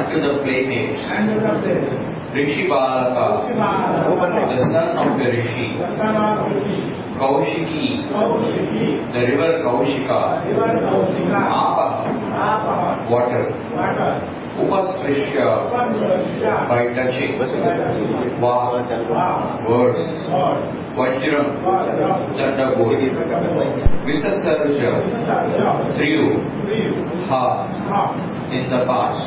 to the playmate, Rishi Balaka, the son of the Rishi, Kaushiki, the river Kaushika, Apa, water, Upasprishya, by touching, Va, words, Vajram, Thunderbolt, Visasarja, Triyu, Ha, in the past.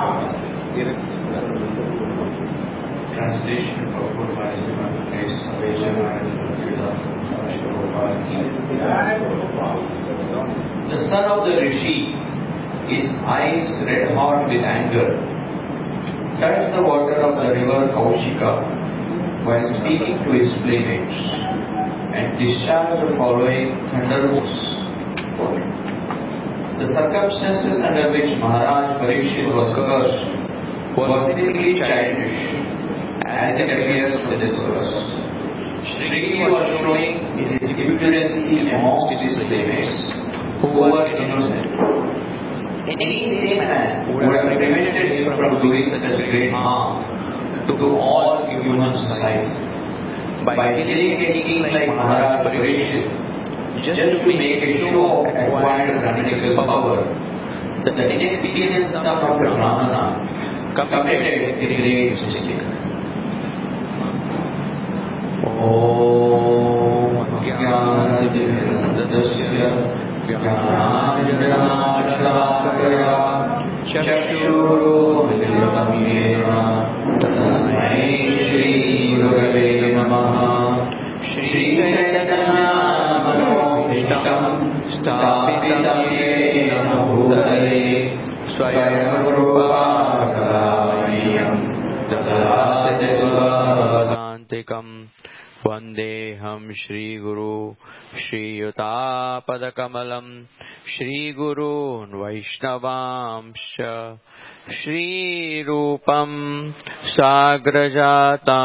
Translation Prabhupada by the son of the Rishi, his eyes red hot with anger, touched the water of the river Kaushika while speaking to his playmates and discharged the following thunderbolts. The circumstances under which Maharaj Parikshit was cursed were simply childish, as it appears from this verse. Shri was showing his impudence amongst his playmates who were innocent. Any sane man would have prevented him from doing such great harm to all human society by killing a king like Maharaj Parikshit just to make a show of acquired grammatical power. The inexperienced son of the Brahmana committed a great mistake. Om Jnanadhyandadasya Jnananjanatakaya Chakshuromilitamyena Tasmai Shri Gurave Namaha. Shri Chaitanya Manohishtam Stapitam Yena Bhutale Swayam Rupa Kalayam Dadate Svadantikam Vandeham Shri Guru Shri Yutapadakamalam Shri Gurun Vaishnavamsha Shri Rupam Sagrajata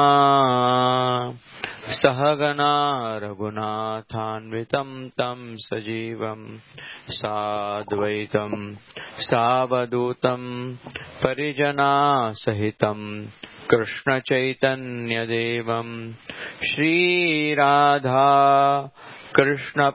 Sahagana Raghunathanvitam Tam Sajivam Sadvaitam Savadutam Parijana Sahitam Krishna Chaitanya Devam Shri Radha Krishna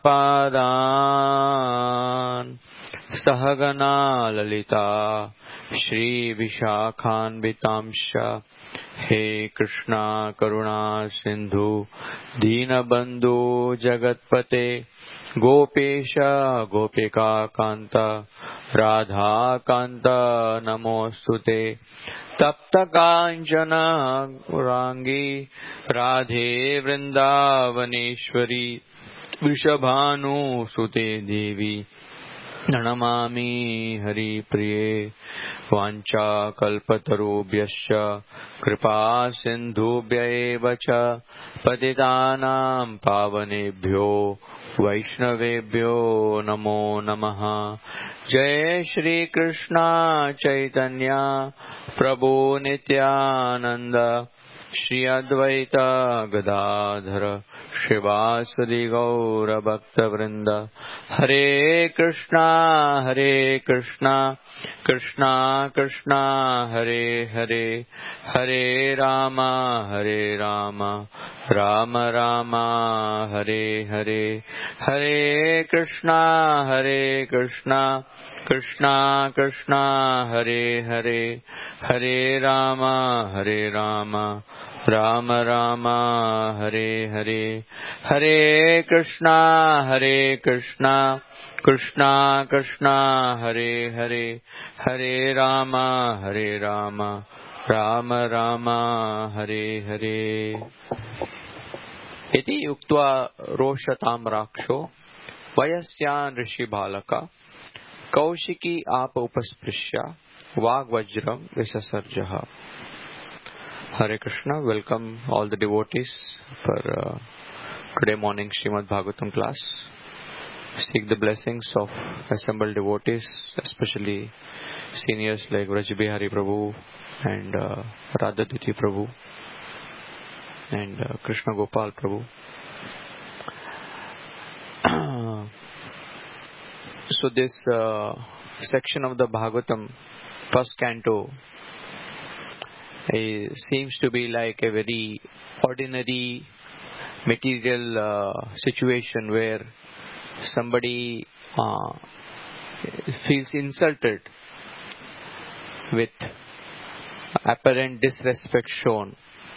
Padan Sahagana Lalita Shri Vishakhanvitamsha. He Krishna Karuna Sindhu Deenabandhu Jagatpate Gopesha Gopika Kanta Radha Kanta Namostute Tapta Kanchana Rangi Radhe Vrindavaneshwari Vrishabhanu Sute Devi Nanamami Hari Priye Vancha Kalpatarubhyascha Kripa Sindhubhya eva cha Patitanam Pavanebhyo Vaishnavebhyo Namo Namaha. Jai Shri Krishna Chaitanya Prabhu Nityananda Shri Advaita Gadadhara Shivasadi Gaura Bhakta Vrinda. Hare Krishna Krishna Krishna Hare Hare Hare Rama Rama Rama Hare Hare. Hare Krishna Krishna Krishna Hare Hare Hare Rama Rama Rama Hare Hare. Hare Krishna Krishna Krishna Hare Hare Hare Rama Rama Rama Hare Hare. Iti uktva roshatam raksho vayasyan rishi balaka kaushiki apa upasprishya vagvajram visasarjaha. Hare Krishna. Welcome all the devotees for today morning Srimad Bhagavatam class. Seek the blessings of assembled devotees, especially seniors like Vrajbihari Prabhu and Radhaduti Prabhu and Krishna Gopal Prabhu. So this section of the Bhagavatam first canto seems to be like a very ordinary material situation where somebody feels insulted with apparent disrespect shown,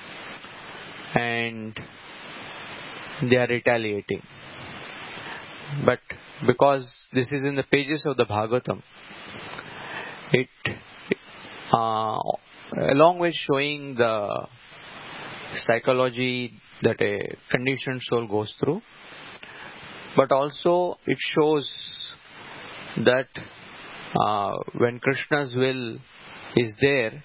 and they are retaliating. But because this is in the pages of the Bhagavatam, it along with showing the psychology that a conditioned soul goes through, but also it shows that when Krishna's will is there,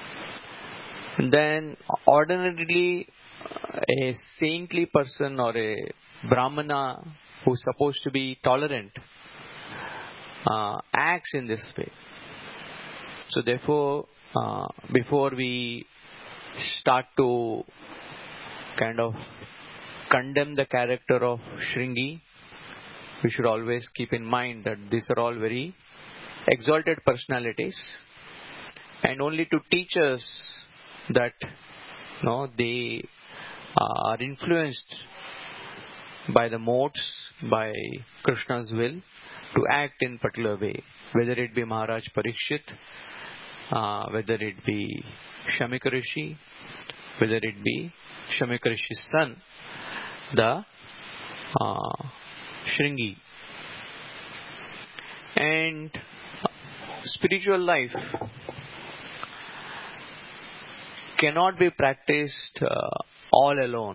then ordinarily a saintly person or a Brahmana who's supposed to be tolerant acts in this way. So therefore, before we start to kind of condemn the character of Shringi, we should always keep in mind that these are all very exalted personalities, and only to teach us that they are influenced by the modes, by Krishna's will to act in particular way, whether it be Maharaj Parikshit, whether it be Shamika Rishi, whether it be Shamika Rishi's son, the Shringi. And spiritual life cannot be practiced all alone.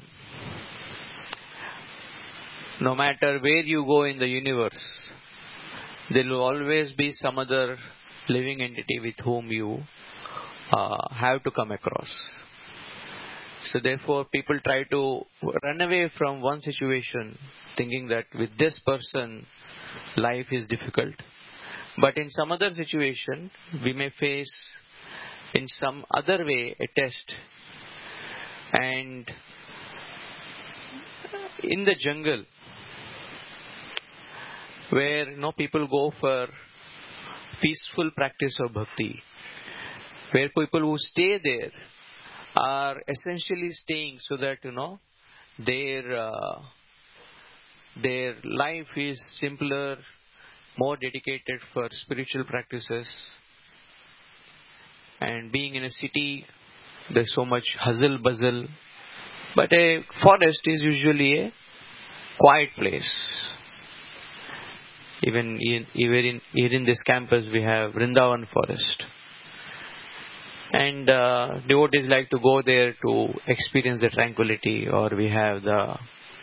No matter where you go in the universe, there will always be some other living entity with whom you have to come across. So therefore, people try to run away from one situation thinking that with this person, life is difficult. But in some other situation, we may face in some other way a test. And in the jungle, where people go for peaceful practice of bhakti, where people who stay there are essentially staying so that their life is simpler, more dedicated for spiritual practices. And being in a city, there's so much hustle bustle, but a forest is usually a quiet place. Even here in this campus, we have Vrindavan forest. And devotees like to go there to experience the tranquility, or we have the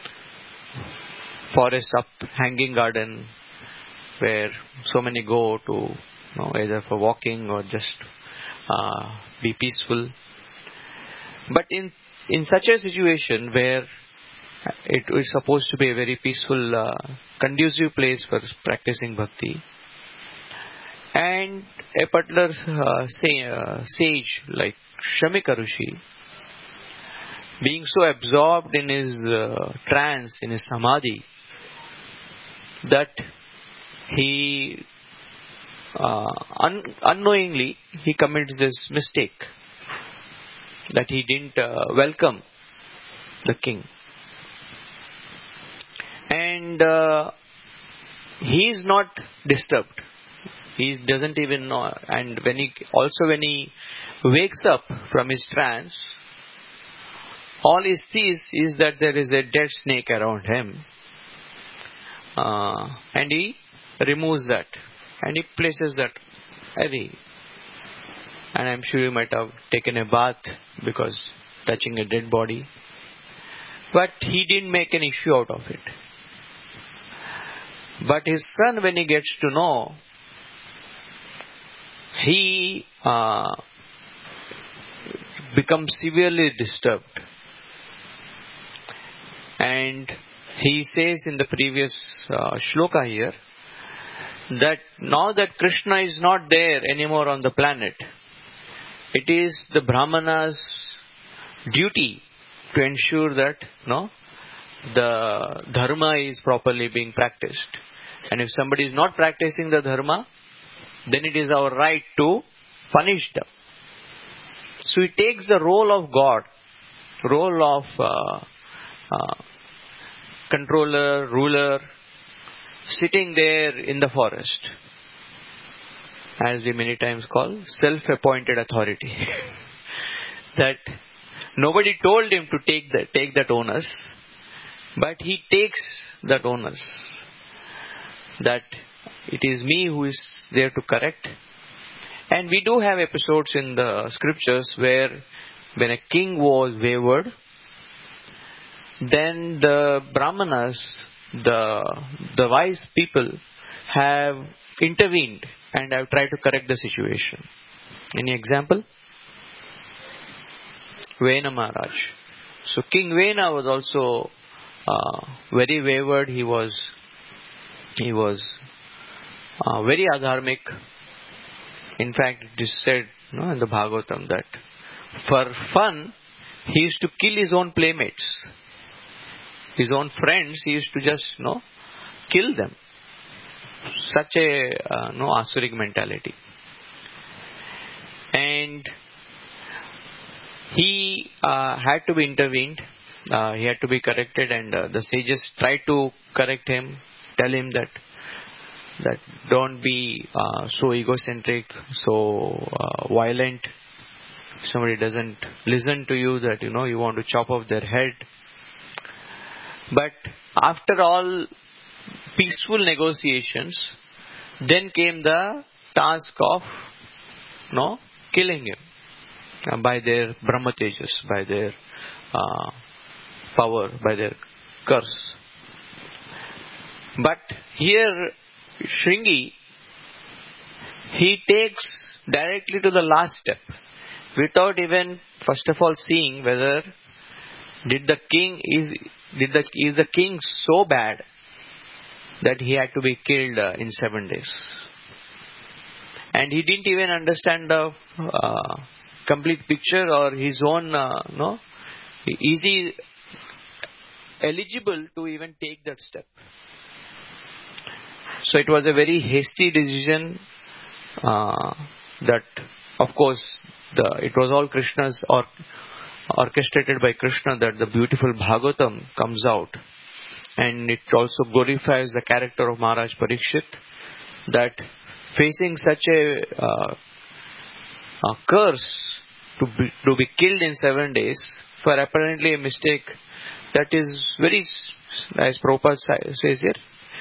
forest up hanging garden where so many go to either for walking or just be peaceful. But in such a situation where it is supposed to be a very peaceful, conducive place for practicing bhakti, and a particular sage like Shamika Rishi, being so absorbed in his trance, in his samadhi, that he unknowingly he commits this mistake, that he didn't welcome the king. And he is not disturbed. He doesn't even know. And when he wakes up from his trance, all he sees is that there is a dead snake around him. And he removes that. And he places that away. And I'm sure you might have taken a bath because touching a dead body. But he didn't make an issue out of it. But his son, when he gets to know, he becomes severely disturbed. And he says in the previous shloka here, that now that Krishna is not there anymore on the planet, it is the Brahmana's duty to ensure that the dharma is properly being practiced. And if somebody is not practicing the dharma, then it is our right to punish them. So he takes the role of God, role of controller, ruler, sitting there in the forest, as we many times call self-appointed authority. That nobody told him to take that onus, but he takes that onus. That it is me who is there to correct. And we do have episodes in the scriptures where when a king was wayward, then the brahmanas, the wise people, have intervened and have tried to correct the situation. Any example? Vena Maharaj. So King Vena was also very wayward. He was very adharmic. In fact, it is said in the Bhagavatam that for fun, he used to kill his own playmates. His own friends, he used to just kill them. Such a asuric mentality. And he had to be intervened. He had to be corrected, and the sages tried to correct him, tell him that don't be so egocentric, so violent. If somebody doesn't listen to you, that you want to chop off their head. But after all peaceful negotiations, then came the task of killing him by their Brahma Tejas, by their power, by their curse. But here Shringi, he takes directly to the last step, without even first of all seeing whether is the king so bad that he had to be killed in 7 days. And he didn't even understand the complete picture or his own is he eligible to even take that step. So it was a very hasty decision that, of course, it was all Krishna's or orchestrated by Krishna, that the beautiful Bhagavatam comes out. And it also glorifies the character of Maharaj Parikshit, that facing such a curse to be killed in 7 days for apparently a mistake, that is very, as Prabhupada says here,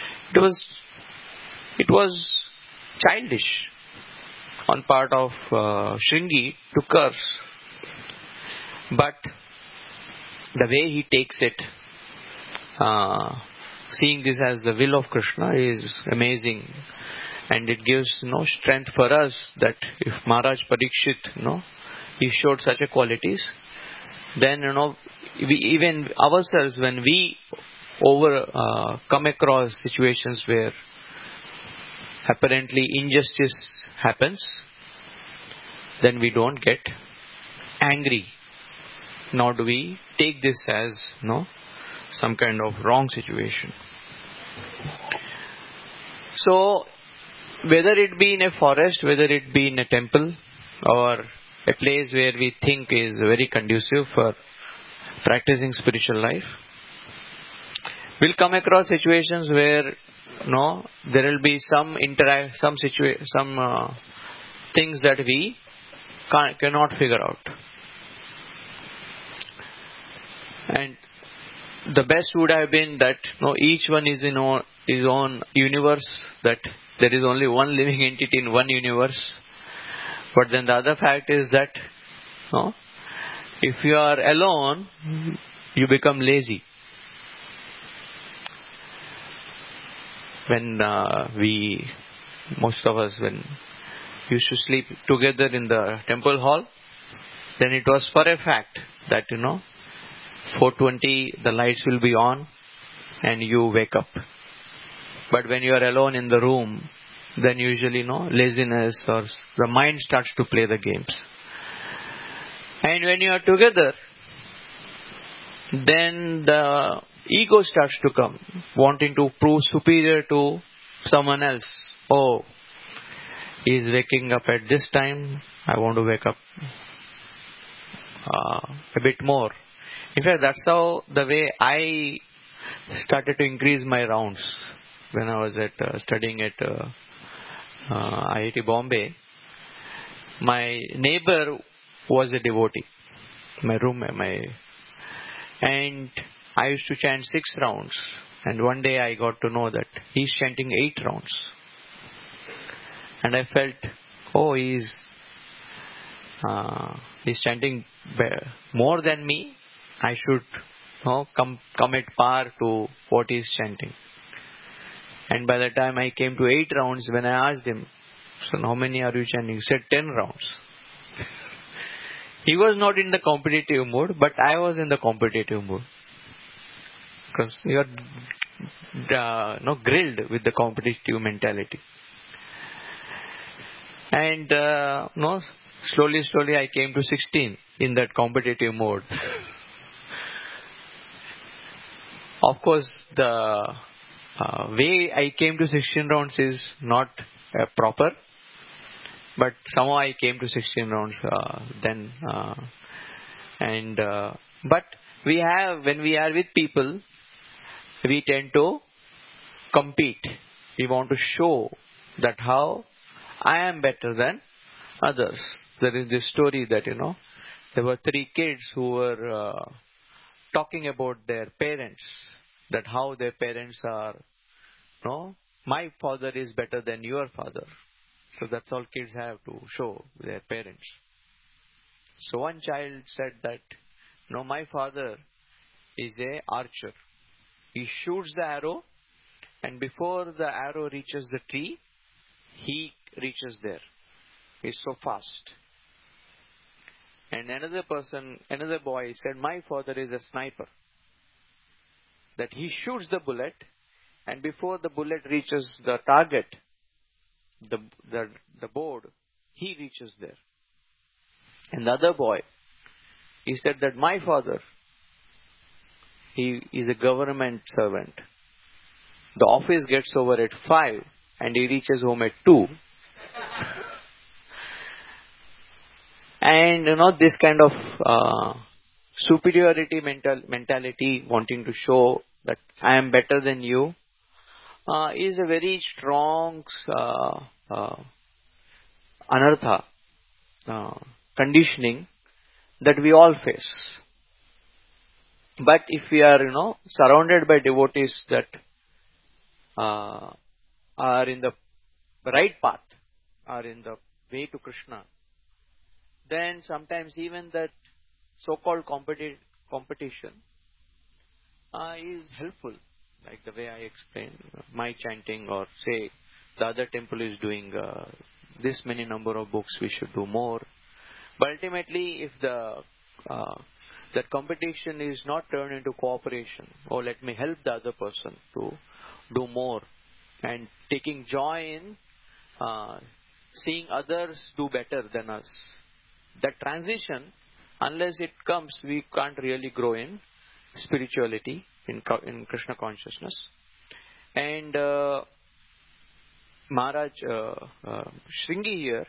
it was childish on part of Shringi to curse. But the way he takes it, seeing this as the will of Krishna, is amazing. And it gives strength for us that if Maharaj Parikshit, he showed such a qualities, then we, even ourselves, when we come across situations where apparently injustice happens, then we don't get angry, nor do we take this as some kind of wrong situation. So whether it be in a forest, whether it be in a temple, or a place where we think is very conducive for practicing spiritual life, we'll come across situations where there will be some things that we cannot figure out. And the best would have been that each one is in his own universe, that there is only one living entity in one universe. But then the other fact is that if you are alone, you become lazy. When most of us, when used to sleep together in the temple hall, then it was for a fact that 4:20 the lights will be on and you wake up. But when you are alone in the room, then usually laziness or the mind starts to play the games. And when you are together, then the ego starts to come, wanting to prove superior to someone else. Oh, he is waking up at this time, I want to wake up a bit more. In fact, that's how the way I started to increase my rounds when I was studying at IIT Bombay. My neighbor was a devotee, my roommate, and I used to chant 6 rounds. And one day I got to know that he's chanting 8 rounds. And I felt, oh, he's chanting more than me. I should come at par to what he's chanting. And by the time I came to 8 rounds, when I asked him, so how many are you chanting? He said 10 rounds. He was not in the competitive mood, but I was in the competitive mood. Because you are grilled with the competitive mentality. And slowly I came to 16 in that competitive mode. Of course, the way I came to 16 rounds is not proper, but somehow I came to 16 rounds then. But when we are with people, we tend to compete. We want to show that how I am better than others. There is this story that, there were 3 kids who were talking about their parents, that how their parents are, my father is better than your father. So that's all kids have to show their parents. So one child said that, my father is a archer. He shoots the arrow, and before the arrow reaches the tree, he reaches there. He's so fast. And another boy said, my father is a sniper. That he shoots the bullet, and before the bullet reaches the target, the board, he reaches there. And the other boy, he said that my father, he is a government servant. The office gets over at 5 and he reaches home at 2. And this kind of superiority mentality, wanting to show that I am better than you, is a very strong anartha, conditioning that we all face. But if we are, surrounded by devotees that are in the right path, are in the way to Krishna, then sometimes even that so-called competition is helpful. Like the way I explained, my chanting, or say the other temple is doing this many number of books, we should do more. But ultimately, if that competition is not turned into cooperation, or let me help the other person to do more, and taking joy in seeing others do better than us, that transition, unless it comes, we can't really grow in spirituality, in Krishna consciousness. And Maharaj Shringi here,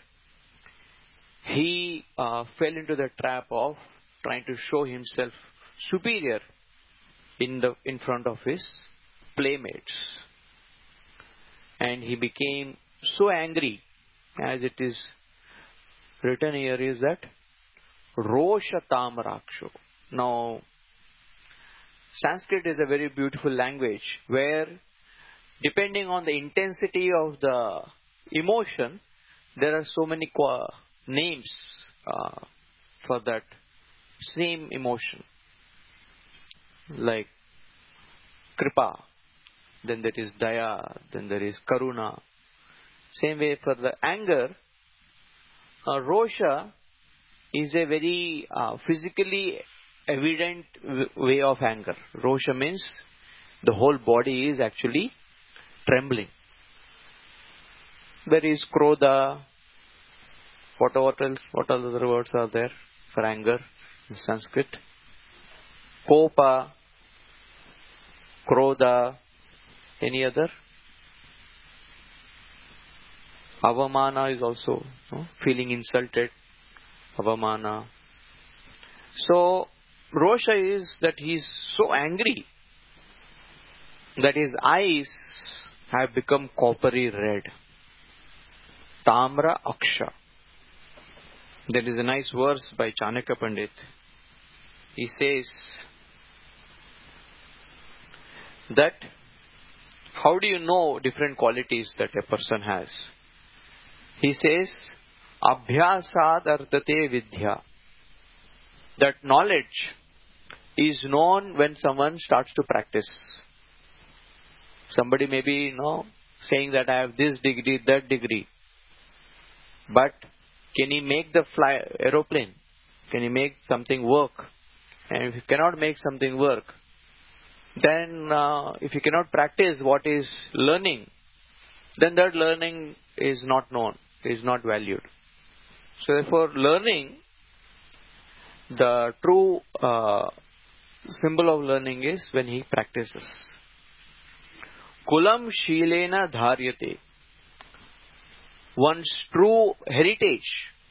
he fell into the trap of trying to show himself superior in front of his playmates. And he became so angry, as it is written here, is that Roshatam Raksho. Now, Sanskrit is a very beautiful language where, depending on the intensity of the emotion, there are so many names for that same emotion. Like Kripa, then there is Daya, then there is Karuna. Same way for the anger, Rosha is a very physically evident way of anger. Rosha means the whole body is actually trembling. There is Krodha. What else? What other words are there for anger in Sanskrit? Kopa, Krodha. Any other? Avamana is also feeling insulted. avamana. So, Rosha is that he is so angry that his eyes have become coppery red. Tamra Aksha. There is a nice verse by Chanakya Pandit. He says that how do you know different qualities that a person has? He says, Abhyasad ardate vidya. That knowledge is known when someone starts to practice. Somebody may be, saying that I have this degree, that degree. But can he make the aeroplane? Can he make something work? And if he cannot make something work, then if he cannot practice what is learning, then that learning is not known, is not valued. So therefore, learning, the true symbol of learning is when he practices. Kulam shilena dharyate. One's true heritage,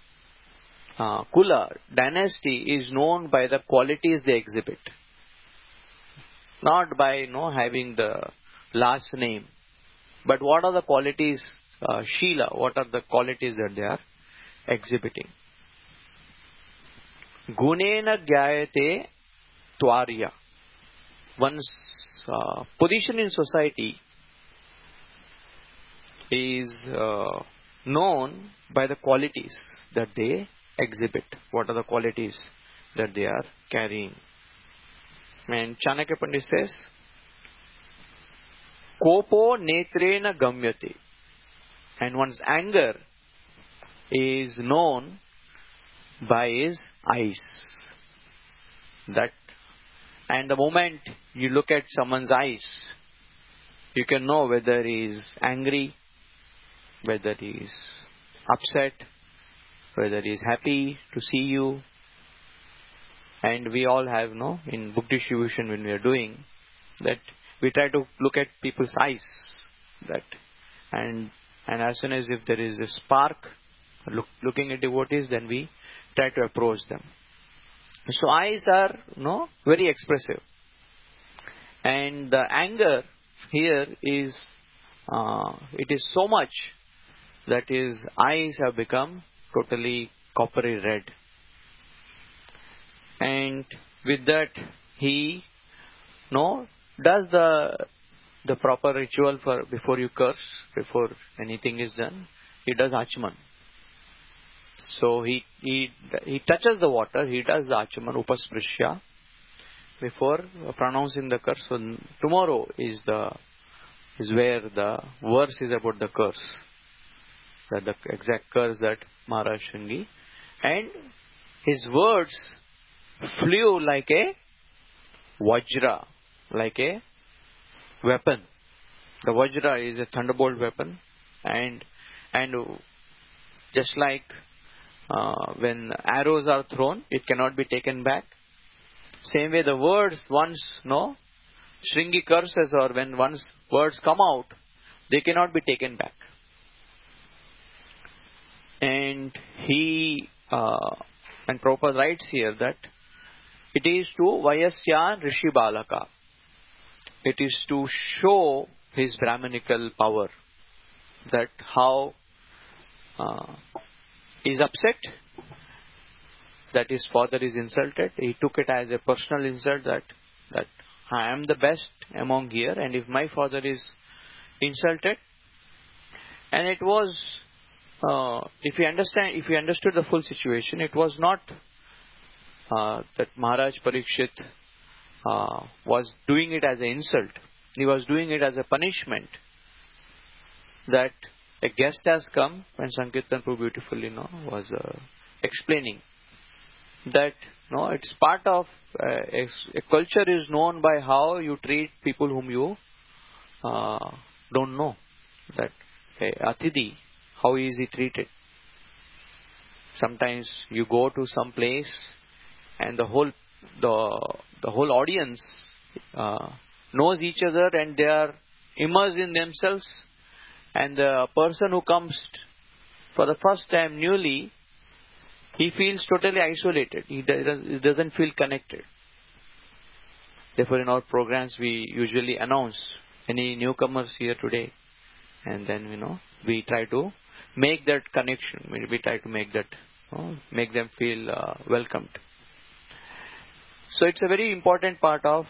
kula, dynasty, is known by the qualities they exhibit. Not by having the last name. But what are the qualities, Sheela, what are the qualities that they are exhibiting? Gunena gyayate tvarya. One's position in society is known by the qualities that they exhibit. What are the qualities that they are carrying? And Chanakya Pandit says, Kopo netrena gamyate. And one's anger is known by his eyes. And the moment you look at someone's eyes, you can know whether he is angry, whether he is upset, whether he is happy to see you. And we all have, in book distribution when we are doing, that we try to look at people's eyes. And as soon as if there is a spark, looking at devotees, then we try to approach them. So eyes are, very expressive. And the anger here is, it is so much that his eyes have become totally coppery red. And with that, he does the proper ritual for before you curse, before anything is done. He does Achman. So he touches the water. He does the Achman, Upasprishya, before pronouncing the curse. So tomorrow is where the verse is about the curse, the exact curse that Maharaj Shringi, and his words flew like a Vajra, like a weapon. The Vajra is a thunderbolt weapon, and just like when arrows are thrown, it cannot be taken back. Same way, the words once Shringi curses, or when once words come out, they cannot be taken back. And and Prabhupada writes here that it is to Vayasyan Rishi Balaka. It is to show his Brahmanical power, that how he's upset that his father is insulted. He took it as a personal insult, that I am the best among here, and if my father is insulted, and it was, if you understood the full situation, it was not that Maharaj Parikshit was doing it as an insult. He was doing it as a punishment, that a guest has come, and Sankirtan Prabhu beautifully was explaining that it's part of a culture is known by how you treat people whom you don't know. That Atidhi, how is he treated? Sometimes you go to some place and the whole audience knows each other, and they are immersed in themselves, and the person who comes for the first time newly, he feels totally isolated. He doesn't feel connected. Therefore, in our programs, we usually announce any newcomers here today, and then we try to make that connection. We try to make that, make them feel welcomed. So it's a very important part of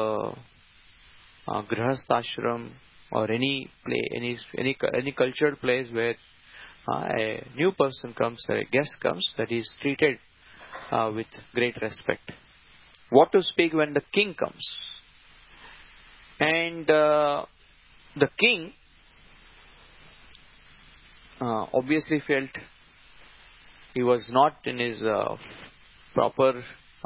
Grihasthashram or any play, any cultured place where a new person comes or a guest comes, that is treated with great respect. What to speak when the king comes? And the king obviously felt he was not in his proper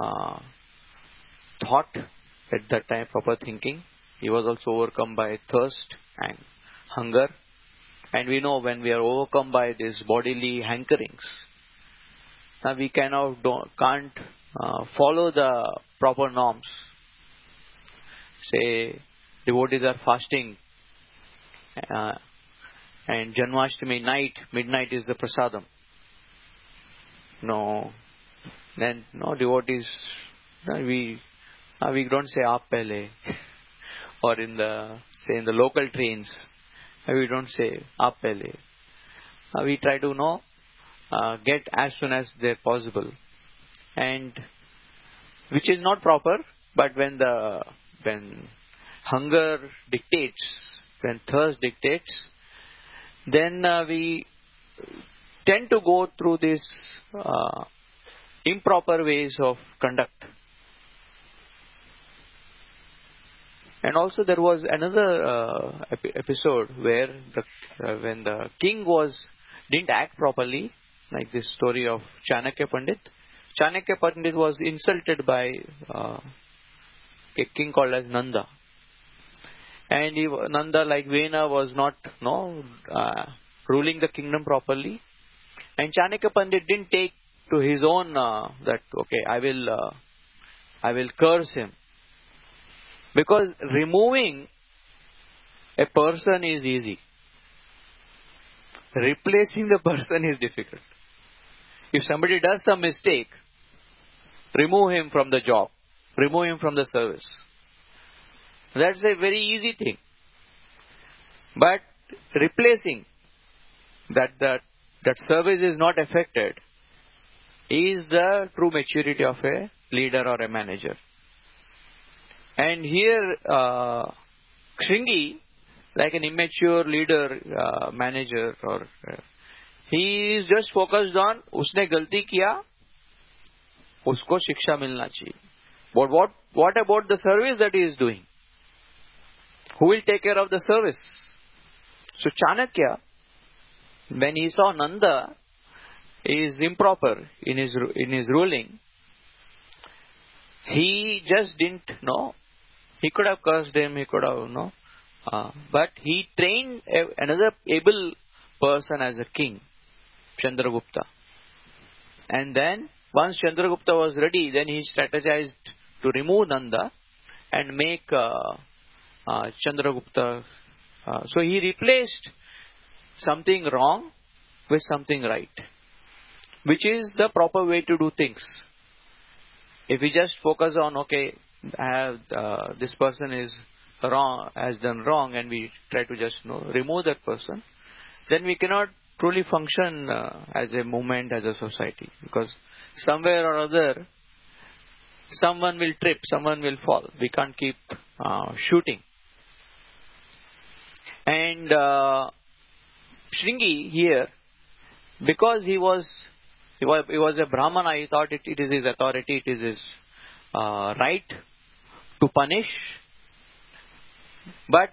thought at that time, proper thinking. He was also overcome by thirst and hunger. And we know when we are overcome by these bodily hankerings, we can't follow the proper norms. Say, devotees are fasting, and Janmashtami midnight is the prasadam. Devotees, we don't say aap pehle, or in the local trains, we don't say aap pehle. We try to get as soon as they're possible, and which is not proper. But when hunger dictates, when thirst dictates, then we tend to go through these improper ways of conduct. And also there was another episode where when the king didn't act properly, like this story of Chanakya Pandit. Chanakya Pandit was insulted by a king called as Nanda. And Nanda, like Vena, was not ruling the kingdom properly. And Chanakya Pandit didn't take to his own that, okay, I will curse him. Because removing a person is easy. Replacing the person is difficult. If somebody does some mistake, remove him from the job. Remove him from the service. That's a very easy thing. But replacing that service is not affected is the true maturity of a leader or a manager. And here, Shringi, like an immature leader, manager, or he is just focused on उसने गलती किया, उसको शिक्षा मिलना चाहिए. But what about the service that he is doing? Who will take care of the service? So Chanakya, when he saw Nanda is improper in his ruling, he just didn't know. He could have cursed him, he could have, but he trained another able person as a king, Chandragupta. And then, once Chandragupta was ready, then he strategized to remove Nanda and make Chandragupta. So he replaced something wrong with something right, which is the proper way to do things. If we just focus on, okay, this person is wrong, has done wrong, and we try to just remove that person, then we cannot truly function as a movement, as a society, because somewhere or other someone will trip, someone will fall. We can't keep shooting. And Shringi here, because he was a Brahmana, he thought it is his authority, it is his right to punish. But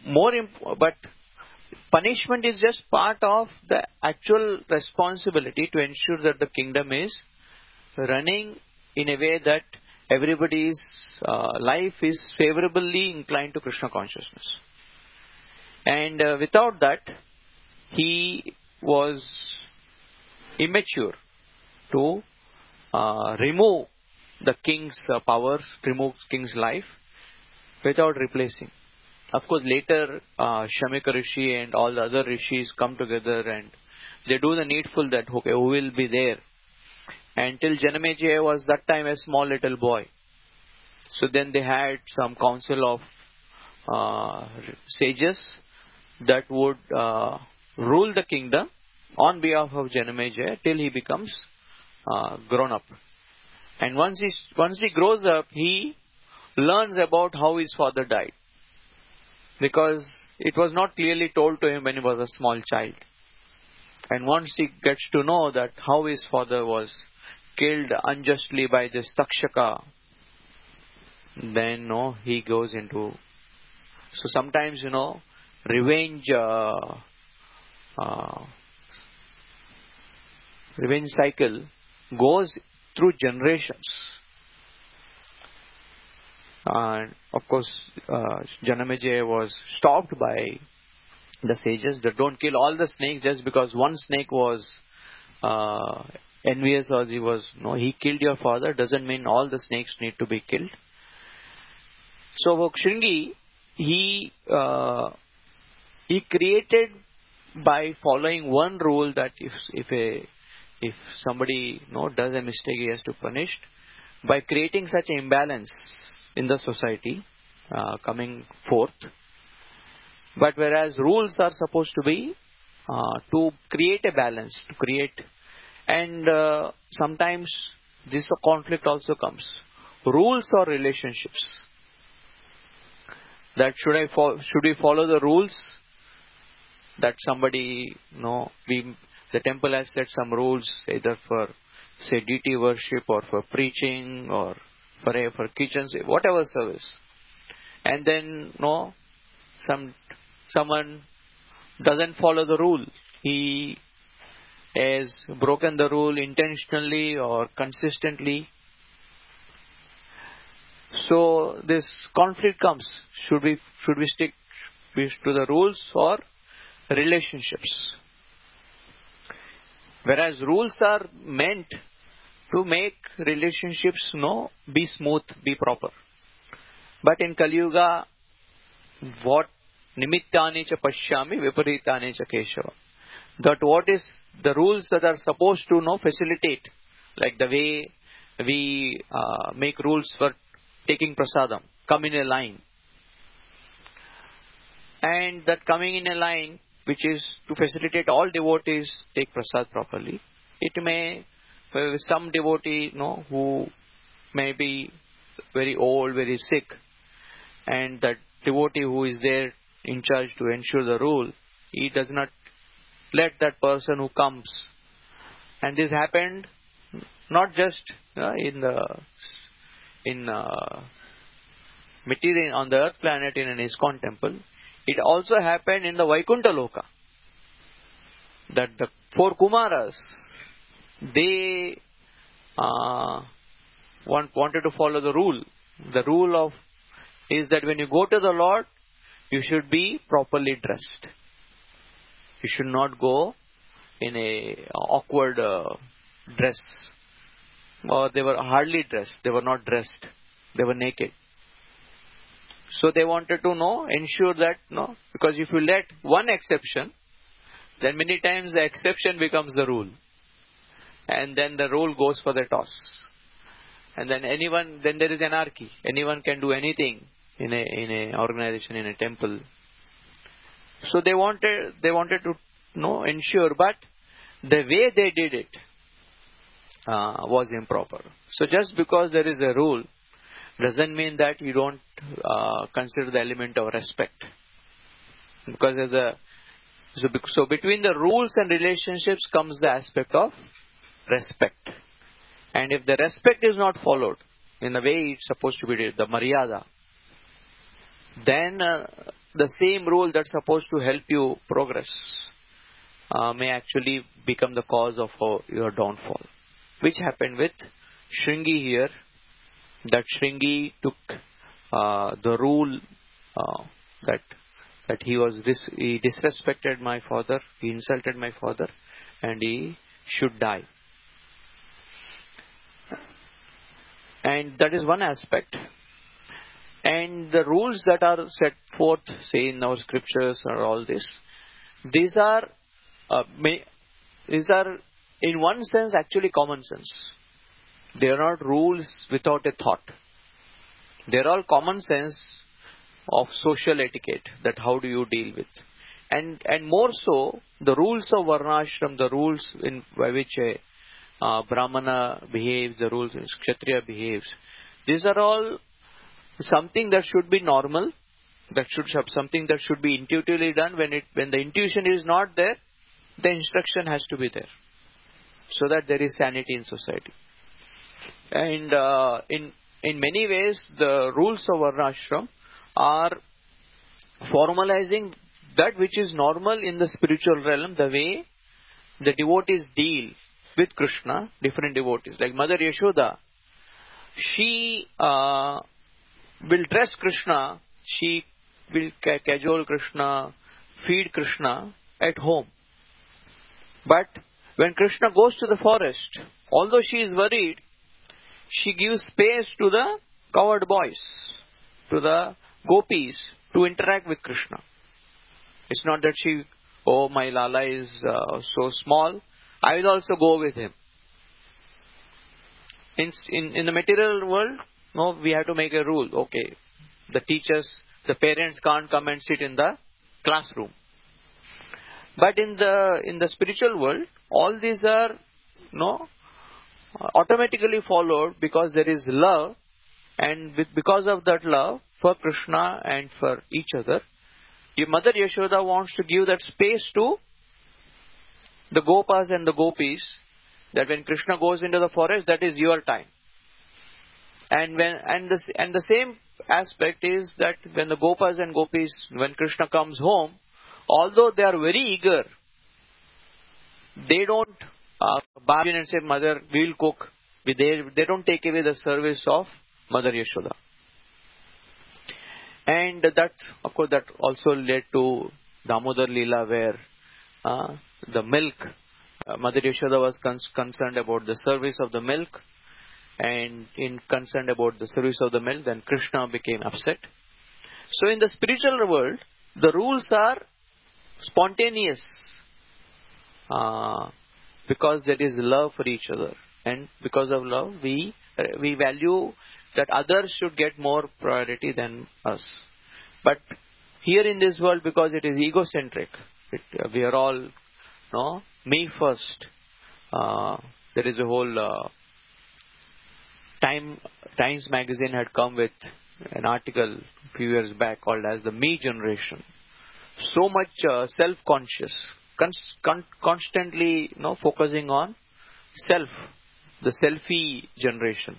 punishment is just part of the actual responsibility to ensure that the kingdom is running in a way that everybody's life is favorably inclined to Krishna consciousness. And without that, he was immature to remove the king's powers, remove king's life without replacing. Of course, later Shamika Rishi and all the other rishis come together and they do the needful that, okay, who will be there? until Janamejaya was that time a small little boy. So then they had some council of sages that would rule the kingdom on behalf of Janamejaya till he becomes grown up. And once he grows up, he learns about how his father died, because it was not clearly told to him when he was a small child. And once he gets to know that how his father was killed unjustly by this Takshaka, then he goes into... So sometimes, revenge cycle goes through generations. And of course, Janamejaya was stopped by the sages that don't kill all the snakes just because one snake was envious, or he killed your father, doesn't mean all the snakes need to be killed. So Shringi, he created by following one rule that if somebody does a mistake, he has to punish, by creating such an imbalance in the society coming forth. But whereas rules are supposed to be to create a balance, and sometimes this conflict also comes. Rules or relationships. That should we follow the rules that somebody, the temple has set some rules either for, say, deity worship or for preaching or for kitchens, whatever service. And then, someone doesn't follow the rule. He has broken the rule intentionally or consistently. So this conflict comes. Should we stick to the rules or relationships? Whereas rules are meant to make relationships be smooth, be proper. But in Kali Yuga, what nimittani cha pashyami viparitani cha keshava. That what is the rules that are supposed to facilitate, like the way we make rules for taking prasadam, come in a line. And that coming in a line, which is to facilitate all devotees take prasad properly. It may, some devotee who may be very old, very sick, and that devotee who is there in charge to ensure the rule, he does not let that person who comes. And this happened not just in material on the earth planet in an ISKCON temple. It also happened in the Vaikuntha Loka. That the 4 Kumaras, they wanted to follow the rule. The rule is that when you go to the Lord, you should be properly dressed. You should not go in a awkward dress. Or they were hardly dressed. They were not dressed. They were naked. So they wanted to ensure that, because if you let one exception, then many times the exception becomes the rule. And then the rule goes for the toss. And then then there is anarchy. Anyone can do anything in a organization, in a temple. So they wanted to ensure, but the way they did it was improper. So just because there is a rule doesn't mean that you don't consider the element of respect. Because so between the rules and relationships comes the aspect of respect. And if the respect is not followed in the way it's supposed to be did, the maryada, then the same rule that's supposed to help you progress may actually become the cause of your downfall. Which happened with Shringi here. That Shringi took the rule that he disrespected my father, he insulted my father, and he should die. And that is one aspect. And the rules that are set forth, say in our scriptures or all this, these are in one sense actually common sense. They are not rules without a thought. They are all common sense of social etiquette, that how do you deal with. And more so, the rules of Varnashram, the rules by which a Brahmana behaves, the rules Kshatriya behaves, these are all something that should be normal, something that should be intuitively done. When the intuition is not there, the instruction has to be there, so that there is sanity in society. And in many ways, the rules of Varnashram are formalizing that which is normal in the spiritual realm, the way the devotees deal with Krishna, different devotees. Like Mother Yashoda, she will dress Krishna, she will cajole Krishna, feed Krishna at home. But when Krishna goes to the forest, although she is worried, she gives space to the cowherd boys, to the gopis, to interact with Krishna. It's not that she, oh, my Lala is so small, I will also go with him. In the material world, no, we have to make a rule. Okay, the teachers, the parents can't come and sit in the classroom. But in the spiritual world, all these are automatically followed, because there is love, and because of that love for Krishna and for each other, your Mother Yashoda wants to give that space to the Gopas and the Gopis, that when Krishna goes into the forest, that is your time. And the same aspect is that when the Gopas and Gopis, when Krishna comes home, although they are very eager, they don't bargain and say, Mother, we will cook. They don't take away the service of Mother Yashoda. And that, of course, that also led to Damodar Leela, where the milk, Mother Yashoda was concerned about the service of the milk, and in concerned about the service of the milk, then Krishna became upset. So in the spiritual world, the rules are spontaneous, because there is love for each other, and because of love, we value that others should get more priority than us. But here in this world, because it is egocentric, we are all me first. There is a whole Times magazine had come with an article a few years back called as the Me Generation. So much self-conscious, constantly focusing on self, the selfie generation.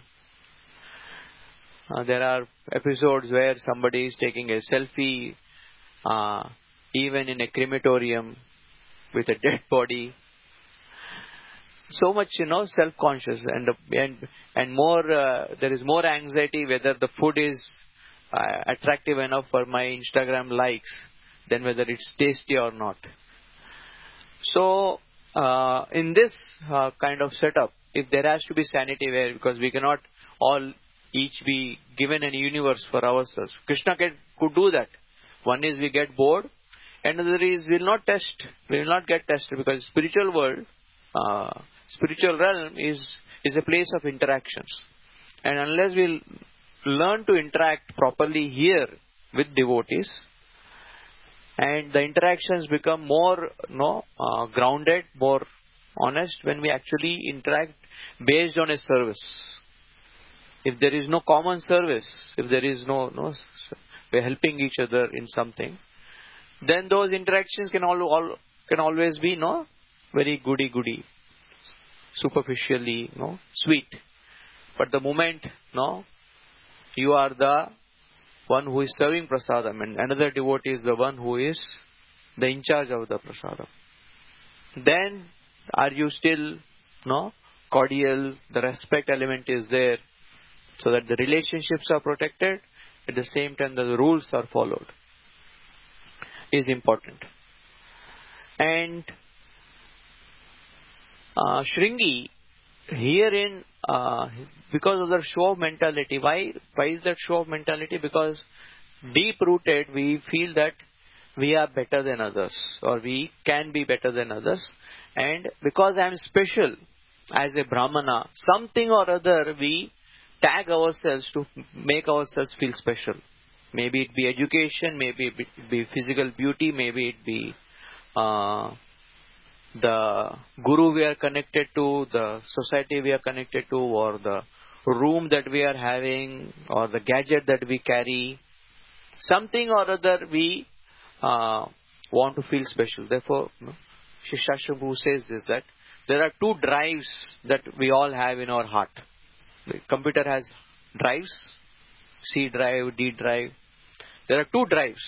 There are episodes where somebody is taking a selfie, even in a crematorium with a dead body. So much, self-conscious, and more. There is more anxiety whether the food is attractive enough for my Instagram likes than whether it's tasty or not. So, in this kind of setup, if there has to be sanity, because we cannot all each be given a universe for ourselves. Krishna could do that. One is we get bored, and another is we will not get tested, because spiritual world, spiritual realm is a place of interactions. And unless we learn to interact properly here with devotees, and the interactions become more grounded, more honest, when we actually interact based on a service. If there is no common service, if there is we're helping each other in something, then those interactions can always be very goody, superficially sweet. But the moment you are the one who is serving prasadam, and another devotee is the one who is the in charge of the prasadam, then are you still cordial? The respect element is there, so that the relationships are protected. At the same time, the rules are followed, is important. And Shringi, herein, because of the show of mentality, why is that show of mentality? Because deep rooted, we feel that we are better than others, or we can be better than others, and because I am special, as a Brahmana, something or other we tag ourselves to make ourselves feel special. Maybe it be education, maybe it be physical beauty, maybe it be the guru we are connected to, the society we are connected to, or the room that we are having, or the gadget that we carry. Something or other we want to feel special. Therefore, Shishashra Prabhu says this, that there are two drives that we all have in our heart. The computer has drives, C drive, D drive. There are two drives.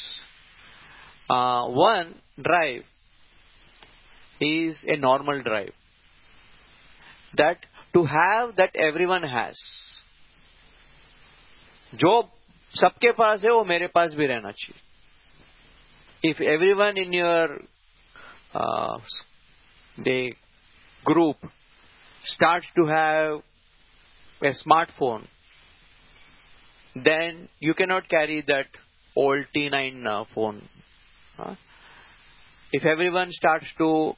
One drive is a normal drive. That to have, that everyone has. जो सबके पास है वो मेरे पास भी रहना चाहिए. If everyone in your the group starts to have a smartphone, then you cannot carry that old T9 phone. If everyone starts to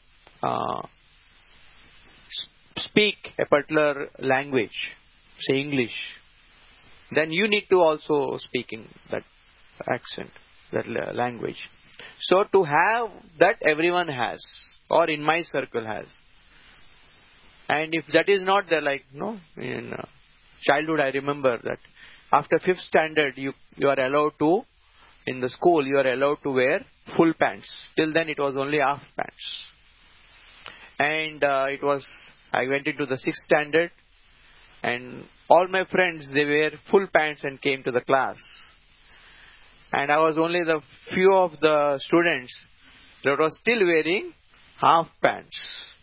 speak a particular language, say English, then you need to also speak in that accent, that language. So to have that, everyone has, or in my circle has. And if that is not there, like in childhood, I remember that after 5th standard, you are allowed to, in the school, you are allowed to wear full pants. Till then, it was only half pants. And I went into the 6th standard, and all my friends, they wear full pants and came to the class. And I was only the few of the students that was still wearing half pants.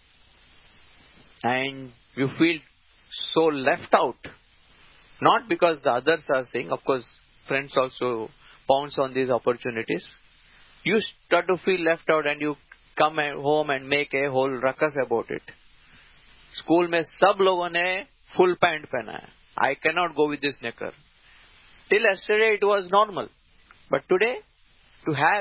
And you feel so left out. Not because the others are saying, of course, friends also pounce on these opportunities. You start to feel left out and you come home and make a whole ruckus about it. School में सब लोगों ने full pant पहना है. I cannot go with this knicker. Till yesterday it was normal. But today, to have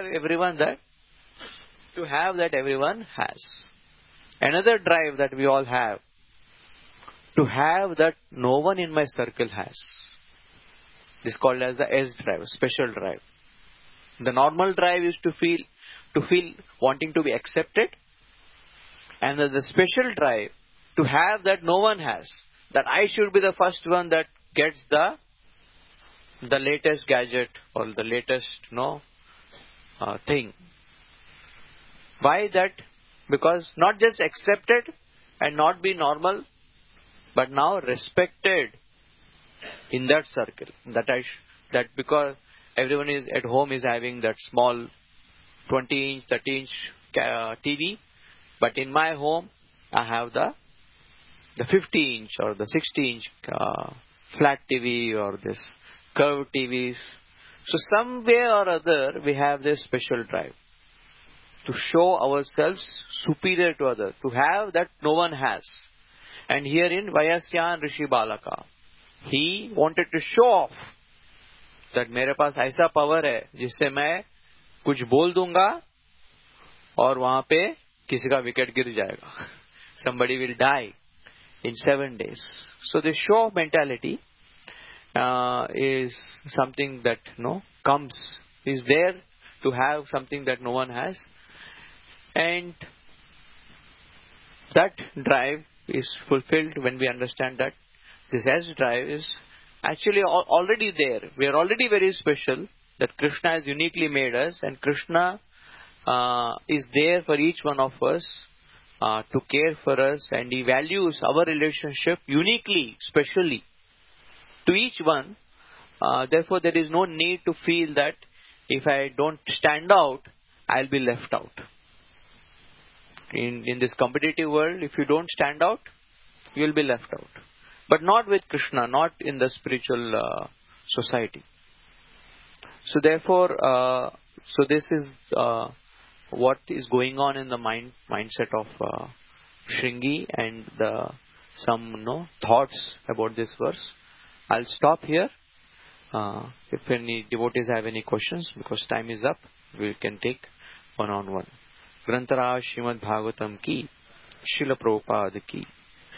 that everyone has. Another drive that we all have, to have that no one in my circle has. This is called as the S drive, special drive. The normal drive is to feel wanting to be accepted, and the special drive to have that no one has, that I should be the first one that gets the latest gadget or the latest thing. Why that? Because not just accepted and not be normal, but now respected in that circle. That because everyone is at home is having that small 20-inch, 30-inch TV, but in my home I have the 50-inch or the 60-inch flat TV or this curved TVs. So some way or other we have this special drive to show ourselves superior to others, to have that no one has. And here in Vayasyan Rishi Balaka, he wanted to show off that मेरे पास ऐसा power है जिससे मैं कुछ बोल दूंगा और वहां पे किसी का विकेट गिर जाएगा. Somebody will die in 7 days. So the show mentality is something that is there to have something that no one has. And that drive is fulfilled when we understand that this S drive is actually already there. We are already very special, that Krishna has uniquely made us, and Krishna is there for each one of us to care for us, and he values our relationship uniquely, specially to each one. Therefore, there is no need to feel that if I don't stand out, I'll be left out. In this competitive world, if you don't stand out, you'll be left out. But not with Krishna, not in the spiritual society. So therefore, this is what is going on in the mindset of Shringi, and some thoughts about this verse. I'll stop here. If any devotees have any questions, because time is up, we can take one-on-one. Grantharaj Srimad Bhagavatam ki, Srila Prabhupada ki.